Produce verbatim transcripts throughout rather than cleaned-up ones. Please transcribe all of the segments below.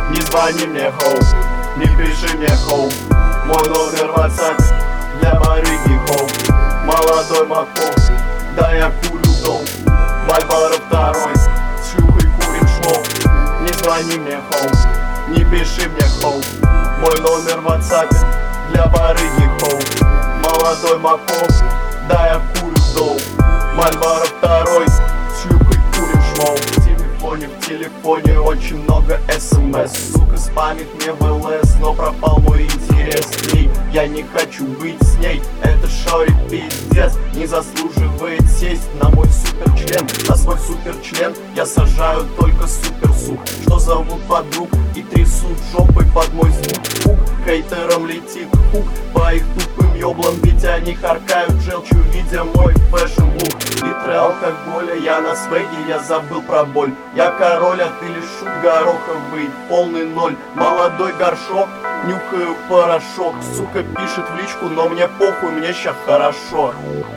Не звони мне, хоу, не пиши мне, хоу. Мой номер в WhatsApp для барыги, хоу. Молодой маков, да я курю дом. Мальборо второй, с шлюхой курим шмол. Не звони мне, хоу, не пиши мне, хоу. Мой номер в WhatsApp для барыги, хоу. Молодой маков, да я курю дом. Мальборо второй, с шлюхой курим шмол. В телефоне, в телефоне очень много смс. Сука спамит мне в ЛС, но пропал мой интерес к ней. Я не хочу быть с ней, это шори пиздец. Не заслуживает сесть на мой суперчлен. На свой суперчлен я сажаю только суперсук, что зовут подруг и трясут жопой под мой звук. Хук, хейтерам летит хук по их тупым ёблам, ведь они харкают желчью, видя мой фэшн-лук. Литры алкоголя, я на свеге, я забыл про боль. Я король, а ты лишь шут гороховый, полный ноль. Молодой горшок, нюхаю порошок. Сука пишет в личку, но мне похуй, мне ща хорошо.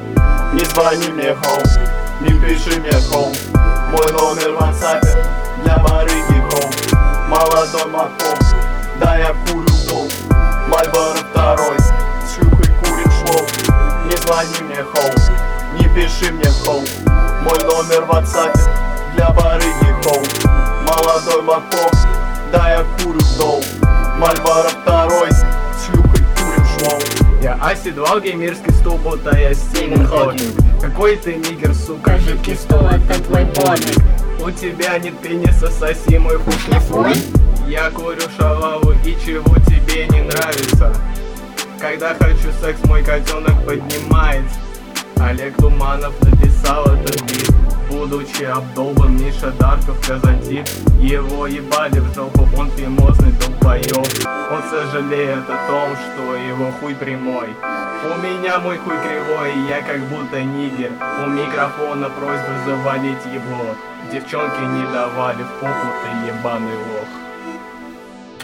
Не звони мне, хоу, не пиши мне, хоу. Мой номер в WhatsApp для барыги, хоу. Молодой маков, да я курю дом. Мальборо второй, с шлюхой курим шмол. Не звони мне, хоу, не пиши мне, хоу. Мой номер в WhatsApp для барыги, хоу. Молодой маков, да я курю дом. Мальборо второй, с шлюхой курим шмол. Я Асид Валги, мирский стул, будто я Стивен Хокинг. Какой ты нигер, сука, жидкий стул, это твой подвиг. У тебя нет пениса, соси мой хук не свой. Я курю шалаву и чего тебе не нравится. Когда хочу секс, мой котенок поднимается. Олег Туманов написал этот бит, будучи обдолбан. Миша Дарков, казантип, его ебали в жопу, он фимозный долбоёб. Он сожалеет о том, что его хуй прямой. У меня мой хуй кривой, я как будто нигер. У микрофона просьба завалить его. Девчонки не давали в попу, ты ебаный лох.